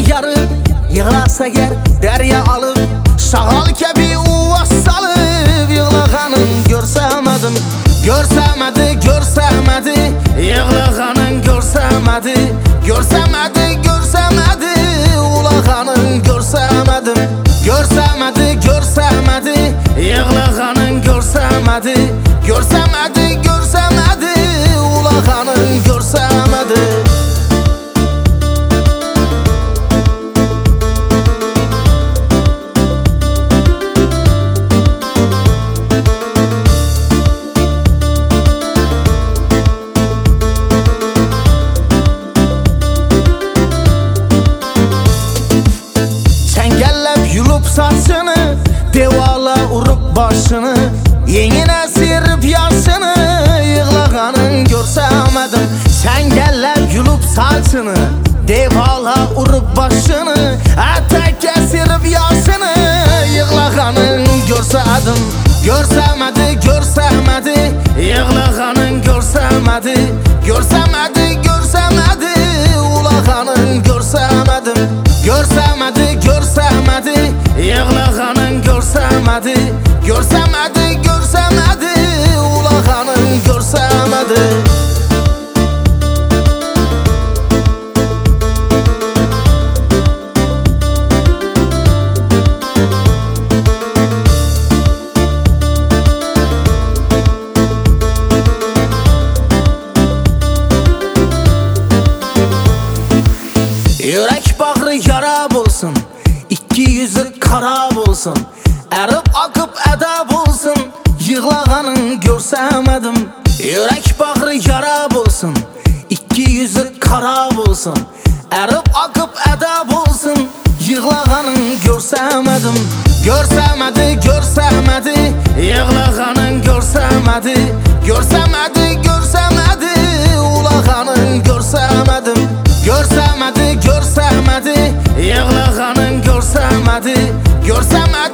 yarım yığlasa yer derya alıp şağal kebi uvas salıp yığlağanın görsemedim. Görsemedi, görsemedi, yığlağanın görsemedi. Görsemedi, görsemedi, ulağanın görsemedim. Görsemedi, görsemedi, yığlağanın görsemedi. Görsemedi, görsemedi, ulağanın görsemedi. Saçını devala urup başını yenine sirip yaşını yığlağanın görsemedim. Sen gellep yulup saçını devala urup başını etek sirip yaşını yığlağanın görsemedim. Görsemedi, görsemedi, yığlağanın görsemedi. Görsemedi, görsemedi, ulağanın görsemedim. Görsemedi, görsemedi, yığlağanın görsemedi. Görsemedi, görsemedi, ulağanın görsemedi. Yürek bağrı yara bulsun, iki yüzü kara bulsun, erip akıp eda bulsun, yığlağanın görsemedim. Yürek bağrı yara bulsun, iki yüzü kara bulsun, erip akıp eda bulsun, yığlağanın görsemedim. Görsemedi, görsemedi, yığlağanın görsemedi. Görsemedi, görsemedi, ulağanın görsemedim. Görsemedi, görsemedi, yığlağanın görsemedi. Görsemedi.